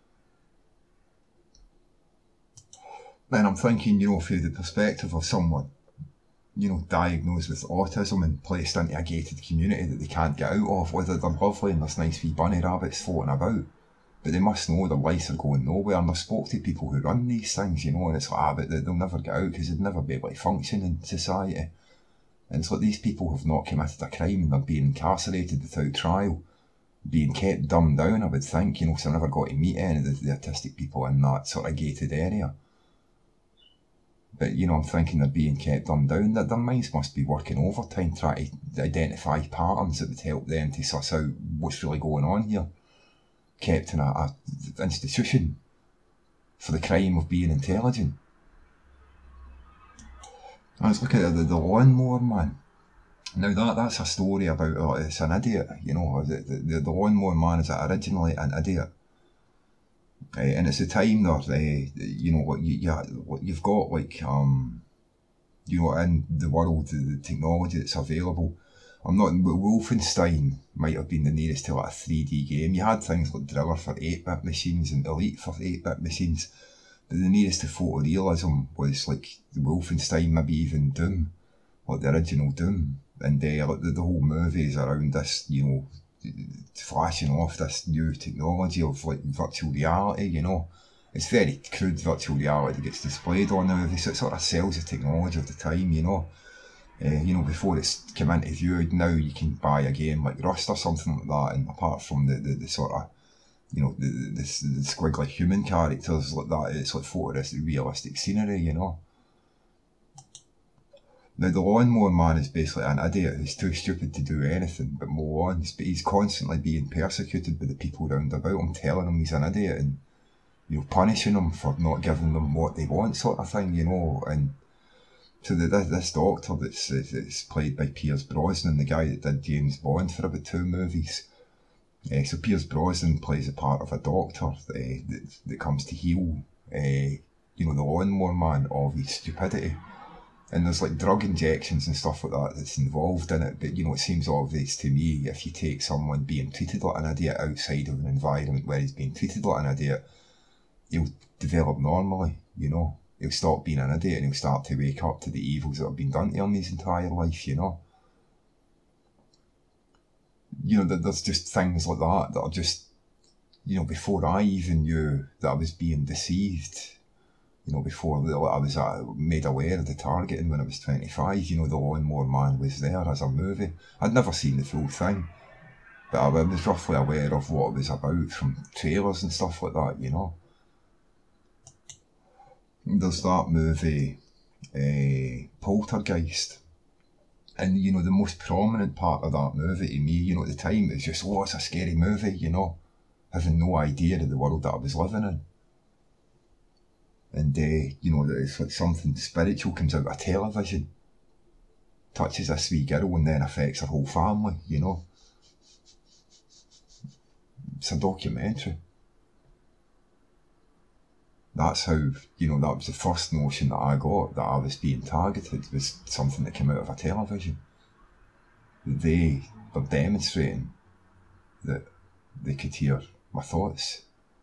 Then I'm thinking, you know, through the perspective of someone, you know, diagnosed with autism and placed into a gated community that they can't get out of, whether they're lovely and there's nice wee bunny rabbits floating about, but they must know their lives are going nowhere. And I've spoke to people who run these things, you know, and it's like, ah, but they'll never get out because they'd never be able to function in society. And it's like these people have not committed a crime and they're being incarcerated without trial, being kept dumbed down, I would think, you know, because I never got to meet any of the, the autistic people in that sort of gated area. But, you know, I'm thinking they're being kept dumbed down, that their minds must be working overtime trying to identify patterns that would help them to suss out what's really going on here. Kept in a, a institution for the crime of being intelligent. I was looking at the, the lawnmower man. Now that that's a story about, uh, it's an idiot, you know, the, the, the lawnmower man is originally an idiot. Uh, and it's a time that, uh, you know, what you, you, you've got, like, um, you know, in the world, the, the technology that's available. I'm not, Wolfenstein might have been the nearest to like a three D game. You had things like Driller for eight bit machines and Elite for eight bit machines. But the nearest to photorealism was like the Wolfenstein, maybe even Doom, like the original Doom. And uh, like the, the whole movie is around this, you know, flashing off this new technology of like virtual reality, you know. It's very crude virtual reality that gets displayed on the movie, so it sort of sells the technology of the time, you know. Uh, you know, before it's come into view, now you can buy a game like Rust or something like that, and apart from the, the, the sort of, you know, the, the, the, the squiggly human characters like that, it's like photorealistic realistic scenery, you know. Now, the lawnmower man is basically an idiot who's too stupid to do anything but mow lawns, but he's constantly being persecuted by the people round about him, telling him he's an idiot and, you know, punishing him for not giving them what they want, sort of thing, you know. And so the, this, this doctor that's, that's played by Pierce Brosnan, the guy that did James Bond for about two movies. Uh, so Pierce Brosnan plays a part of a doctor uh, that, that comes to heal, uh, you know, the lawnmower man of his stupidity. And there's like drug injections and stuff like that that's involved in it. But, you know, it seems obvious to me, if you take someone being treated like an idiot outside of an environment where he's being treated like an idiot, he'll develop normally, you know. He'll stop being an idiot and he'll start to wake up to the evils that have been done to him his entire life, you know. You know, there's just things like that that are just, you know, before I even knew that I was being deceived, you know, before I was uh, made aware of the targeting when I was twenty-five, you know, the Lawnmower Man was there as a movie. I'd never seen the full thing, but I was roughly aware of what it was about from trailers and stuff like that, you know. There's that movie, uh, Poltergeist. And, you know, the most prominent part of that movie to me, you know, at the time, is just, oh, it's a scary movie, you know, having no idea of the world that I was living in. And, uh, you know, it's like something spiritual comes out of television, touches this wee girl and then affects her whole family, you know. It's a documentary. That's how, you know, that was the first notion that I got, that I was being targeted, was something that came out of a television. They were demonstrating that they could hear my thoughts.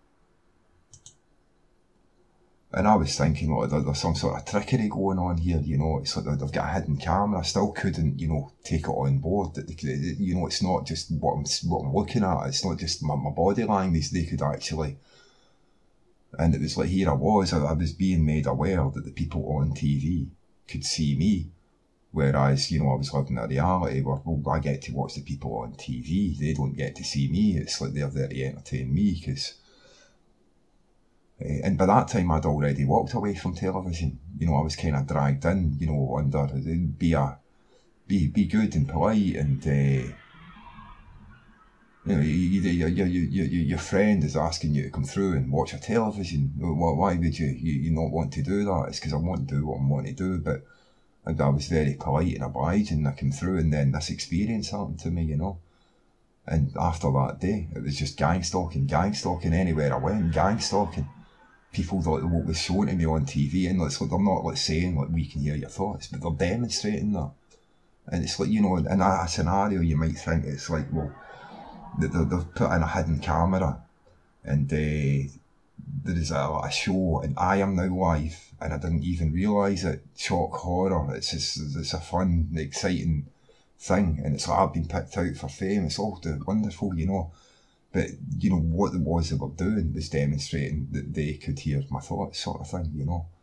And I was thinking, like, there's some sort of trickery going on here, you know, it's like they've got a hidden camera. I still couldn't, you know, take it on board. That they could, you know, it's not just what I'm, what I'm looking at, it's not just my, my body language, they could actually... And it was like, here I was, I, I was being made aware that the people on T V could see me. Whereas, you know, I was living a reality where, well, I get to watch the people on T V, they don't get to see me. It's like they're there to entertain me, because... Uh, and by that time, I'd already walked away from television. You know, I was kind of dragged in, you know, under, be a, be, be good and polite and... Uh, You know, you, you, you, you, you, your friend is asking you to come through and watch a television. Why would you, you, you not want to do that? It's because I want to do what I want to do. But I, I was very polite and obliging. I came through, and then this experience happened to me, you know. And after that day, it was just gang stalking, gang stalking anywhere I went, gang stalking. People thought what was shown to me on T V, and it's like, they're not like saying like, we can hear your thoughts, but they're demonstrating that. And it's like, you know, in a scenario, you might think it's like, well, they've put in a hidden camera, and uh, there is a, a show, and I am now live, and I didn't even realise it. Shock horror. It's just, it's a fun, exciting thing, and it's like I've been picked out for fame. It's all wonderful, you know. But you know what it was they were doing was demonstrating that they could hear my thoughts, sort of thing, you know.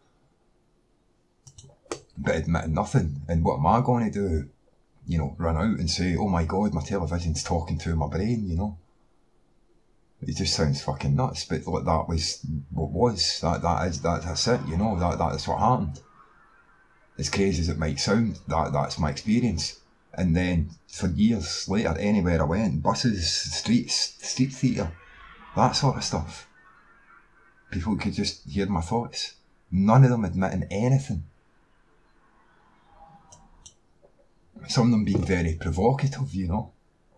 But admitting nothing, and what am I going to do? You know, run out and say, oh my god, my television's talking to my brain, you know. It just sounds fucking nuts, but like, that was what was, that that is, that, that's it, you know, that that's what happened. As crazy as it might sound, that that's my experience. And then, for years later, anywhere I went, buses, streets, street theatre, that sort of stuff, people could just hear my thoughts. None of them admitting anything. Some of them being very provocative, you know.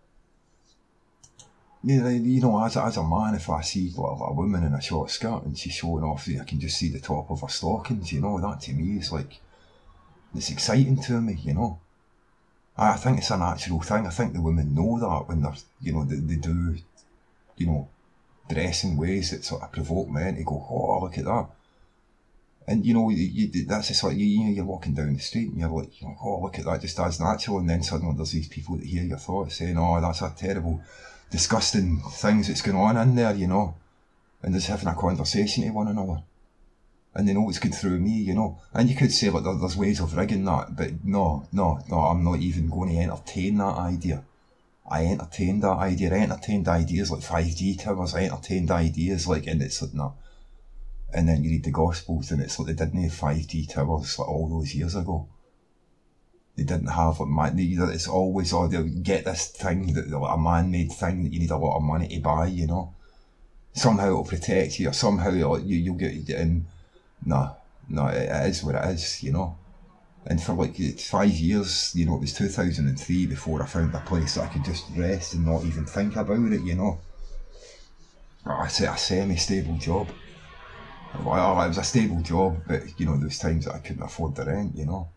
You, you know, as, as a man, if I see like, a woman in a short skirt and she's showing off, I can just see the top of her stockings, you know, that to me is like, it's exciting to me, you know. I think it's a natural thing. I think the women know that when they're, you know, they, they do, you know, dress in ways that sort of provoke men to go, oh, look at that. And you know, you, you, that's just like, you, you know, you're walking down the street and you're like, you're like, oh, look at that, just as natural. And then suddenly there's these people that hear your thoughts saying, oh, that's a terrible, disgusting things that's going on in there, you know. And just having a conversation to one another. And they know it's good through me, you know. And you could say, like, there, there's ways of rigging that, but no, no, no, I'm not even going to entertain that idea. I entertained that idea. I entertained ideas like five G towers. I entertained ideas like, and it's like, no. And then you read the Gospels and it's like they didn't have five G towers like all those years ago. They didn't have like man. They, it's always oh they'll get this thing that like, a man-made thing that you need a lot of money to buy. You know, somehow it'll protect you, or somehow like, you you'll get in. No, no, it, it is what it is. You know, and for like five years, you know, it was two thousand three before I found a place that I could just rest and not even think about it. You know, I say a semi-stable job. Well, it was a stable job, but you know, there was times that I couldn't afford the rent. You know.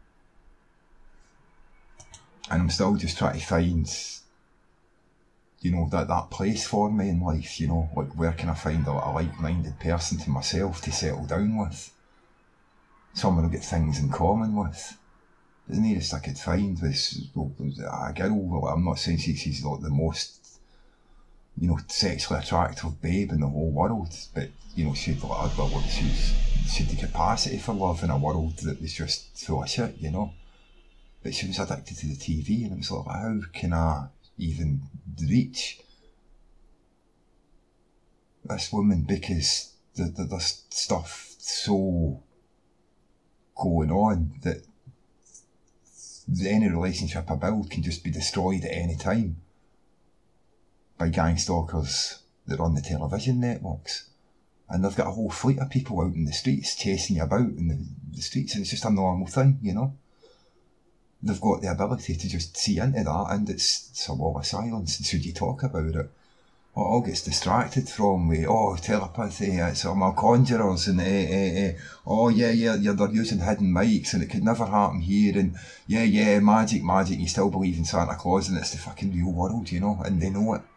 And I'm still just trying to find, you know, that, that place for me in life, you know, like where can I find a, a like-minded person to myself to settle down with? Someone who'll get things in common with. The nearest I could find was, well, was a girl. Well, I'm not saying she, she's like the most, you know, sexually attractive babe in the whole world, but, you know, she'd, like, well, she's, she had the capacity for love in a world that was just full of shit, you know. But she was addicted to the T V, and it was like, how can I even reach this woman? Because the, the, there's stuff so going on that any relationship I build can just be destroyed at any time by gang stalkers that run the television networks. And they've got a whole fleet of people out in the streets chasing you about in the, the streets, and it's just a normal thing, you know. They've got the ability to just see into that, and it's, it's a wall of silence. And should you talk about it, it all gets distracted from we oh telepathy, it's all conjurers, and eh, eh, eh, oh yeah yeah yeah they're using hidden mics, and it could never happen here, and yeah yeah magic magic. You still believe in Santa Claus, and it's the fucking real world, you know, and they know it.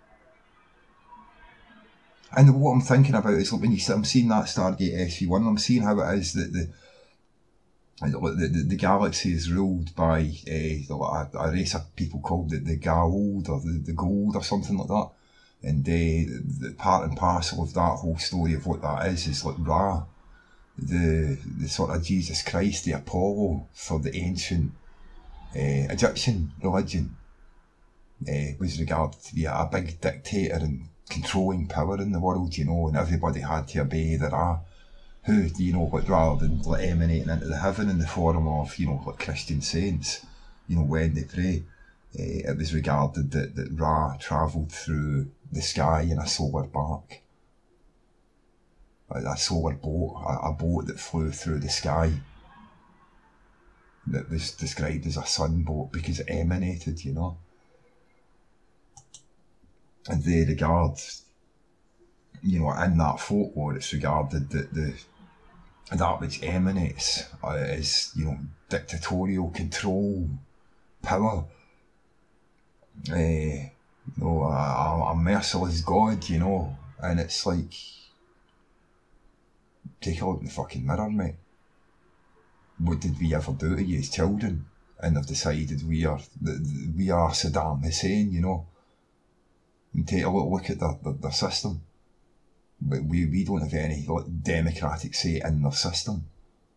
And what I'm thinking about is like when you see, I'm seeing that Stargate S G one, I'm seeing how it is that the The, the, the galaxy is ruled by uh, a, a race of people called the, the Goa'uld or the, the Gold or something like that. And uh, the part and parcel of that whole story of what that is is like Ra, the the sort of Jesus Christ, the Apollo for the ancient uh, Egyptian religion, uh, was regarded to be a, a big dictator and controlling power in the world, you know, and everybody had to obey the Ra. Who, you know, like rather than like emanating into the heaven in the form of, you know, like Christian saints, you know, when they pray, uh, it was regarded that, that Ra travelled through the sky in a solar bark, a, a solar boat, a, a boat that flew through the sky, that was described as a sun boat because it emanated, you know. And they regard, you know, in that folklore, it's regarded that the that which emanates uh, is, you know, dictatorial control, power, uh, you know, a, a merciless God, you know, and it's like, take a look in the fucking mirror, mate. What did we ever do to you as children? And they've decided we are we are Saddam Hussein, you know. And take a look, look at their, their, their system. But we, we don't have any like, democratic say in their system.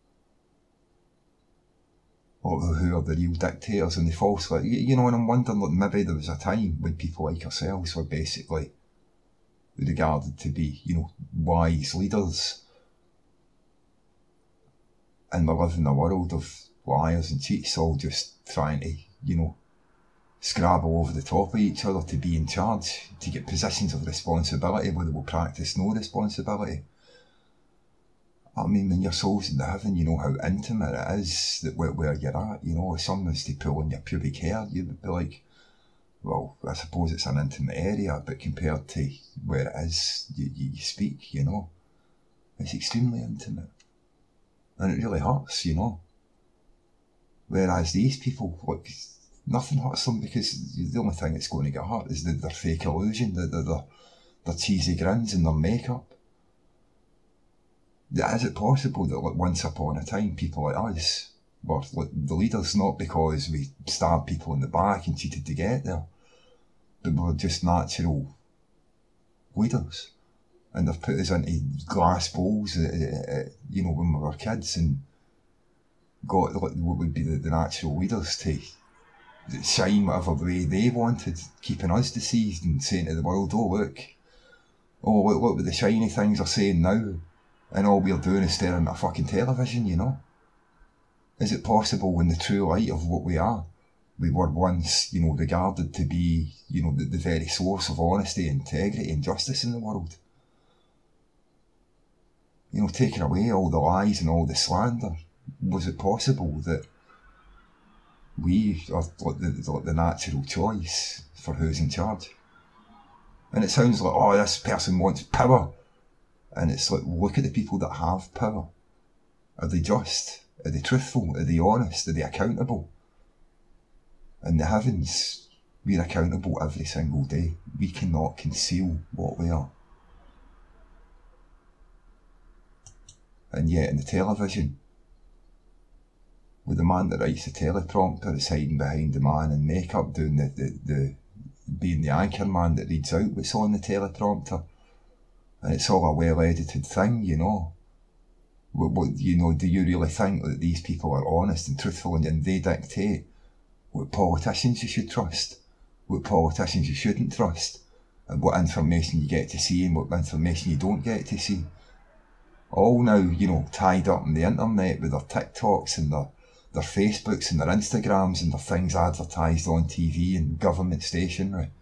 Or who are the real dictators and the false, like, you know, and I'm wondering, like, maybe there was a time when people like ourselves were basically regarded to be, you know, wise leaders. And we live in a world of liars and cheats all just trying to, you know, scrabble over the top of each other to be in charge, to get positions of responsibility where they will practice no responsibility. I mean, when your soul's in the heaven, you know how intimate it is that where, where you're at, you know, if someone was to pull on your pubic hair, you would be like, well, I suppose it's an intimate area, but compared to where it is, you, you speak, you know, it's extremely intimate. And it really hurts, you know. Whereas these people, like, nothing hurts them because the only thing that's going to get hurt is the, their fake illusion, the, the, the, their cheesy grins and their makeup. Is it possible that like, once upon a time people like us were like, the leaders, not because we stabbed people in the back and cheated to get there, but we were just natural leaders? And they've put us into glass bowls, uh, uh, you know, when we were kids, and got like, what would be the, the natural leaders to shine whatever way they wanted, keeping us deceived and saying to the world, oh look, oh look, look what the shiny things are saying now, and all we're doing is staring at a fucking television, you know. Is it possible in the true light of what we are, we were once, you know, regarded to be, you know, the, the very source of honesty, integrity and justice in the world? You know, taking away all the lies and all the slander, was it possible that we are like the, the, the natural choice for who's in charge? And it sounds like, oh, this person wants power. And it's like, look at the people that have power. Are they just? Are they truthful? Are they honest? Are they accountable? In the heavens, we're accountable every single day. We cannot conceal what we are. And yet in the television, with the man that writes the teleprompter is hiding behind the man in makeup doing the, the, the being the anchor man that reads out what's on the teleprompter. And it's all a well-edited thing, you know. What, what, you know, do you really think that these people are honest and truthful and, and they dictate what politicians you should trust, what politicians you shouldn't trust, and what information you get to see and what information you don't get to see? All now, you know, tied up in the internet with their TikToks and their, their Facebooks and their Instagrams and their things advertised on T V and government stationery.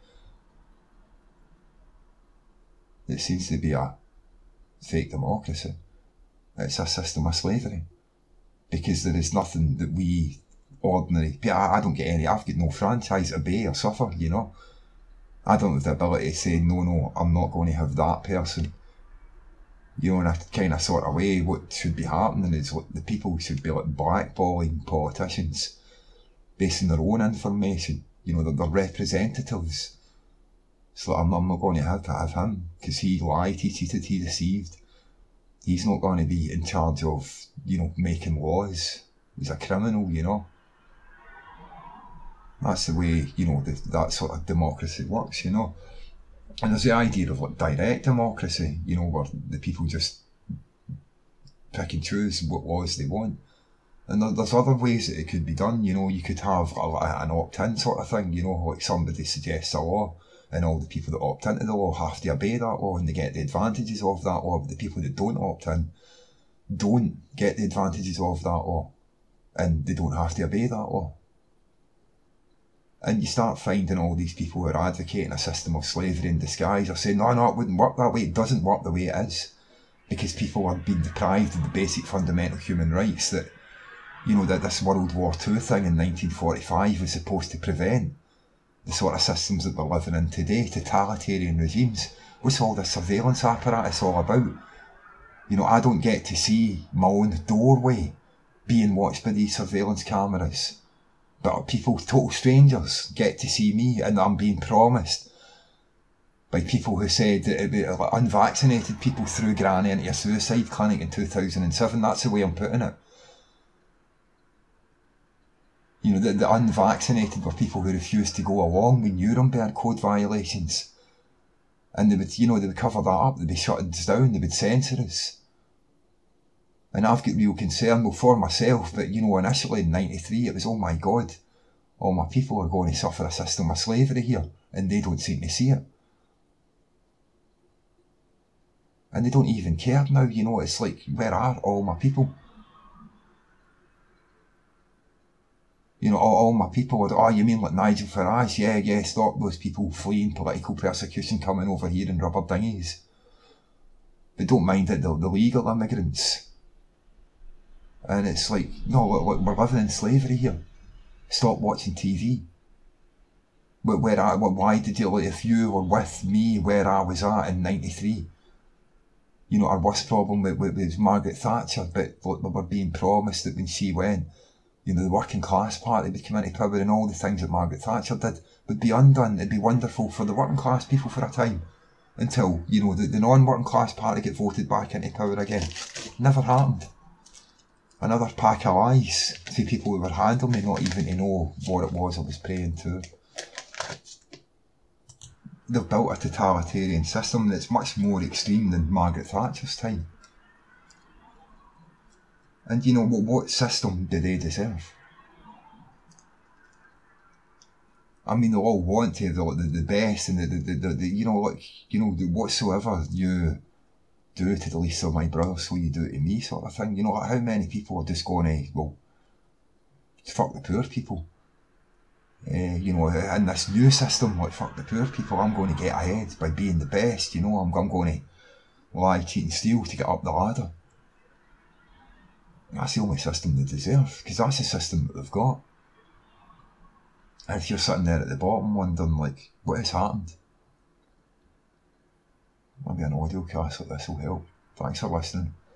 It seems to be a fake democracy. It's a system of slavery. Because there is nothing that we ordinary, I don't get any, I've got no franchise to obey or suffer, you know. I don't have the ability to say, no, no, I'm not going to have that person. You know, in a kind of sort of way, what should be happening is what the people should be like blackballing politicians based on their own information. You know, they're, they're representatives. So I'm, I'm not going to have to have him because he lied, he cheated, he deceived. He's not going to be in charge of, you know, making laws. He's a criminal, you know. That's the way, you know, the, that sort of democracy works, you know. And there's the idea of like direct democracy, you know, where the people just pick and choose what laws they want. And there, there's other ways that it could be done, you know. You could have a, an opt-in sort of thing, you know, like somebody suggests a law and all the people that opt into the law have to obey that law and they get the advantages of that law, but the people that don't opt in don't get the advantages of that law and they don't have to obey that law. And you start finding all these people who are advocating a system of slavery in disguise are saying, no, no, it wouldn't work that way. It doesn't work the way it is. Because people are being deprived of the basic fundamental human rights that, you know, that this World War Two thing in nineteen forty-five was supposed to prevent. The sort of systems that we're living in today, totalitarian regimes. What's all this surveillance apparatus all about? You know, I don't get to see my own doorway being watched by these surveillance cameras. But people, total strangers, get to see me and I'm being promised by people who said that it, it, like unvaccinated people threw Granny into a suicide clinic in two thousand seven. That's the way I'm putting it. You know, the, the unvaccinated were people who refused to go along with Nuremberg Code violations. And they would, you know, they would cover that up, they'd be shutting us down, they would censor us. And I've got real concern, well, for myself, but, you know, initially in ninety-three, it was, oh my God, all my people are going to suffer a system of slavery here, and they don't seem to see it. And they don't even care now, you know, it's like, where are all my people? You know, all, all my people are, oh, you mean like Nigel Farage? Yeah, yeah, stop those people fleeing political persecution coming over here in rubber dinghies. But don't mind it, the, the legal immigrants. And it's like, no, look, we're living in slavery here. Stop watching T V. Where, where I, why did you, like, if you were with me where I was at in ninety-three, you know, our worst problem with, with, with Margaret Thatcher, but look, we were being promised that when she went, you know, the working class party would come into power and all the things that Margaret Thatcher did would be undone. It'd be wonderful for the working class people for a time. Until, you know, the, the non-working class party get voted back into power again. Never happened. Another pack of lies to people who were handling me, not even to know what it was I was praying to. They've built a totalitarian system that's much more extreme than Margaret Thatcher's time. And you know, what, what system do they deserve? I mean, they all want to, the, the, the best and the, the, the, the, you know, like, you know, the, whatsoever you do to the least of my brothers, so you do it to me sort of thing. You know, like how many people are just going to, well, fuck the poor people. Uh, you know, in this new system, like, fuck the poor people, I'm going to get ahead by being the best, you know, I'm, I'm going to lie, cheat and steal to get up the ladder. That's the only system they deserve, because that's the system that they've got. And if you're sitting there at the bottom wondering, like, what has happened? Maybe an audio cast like this will help. Thanks for listening.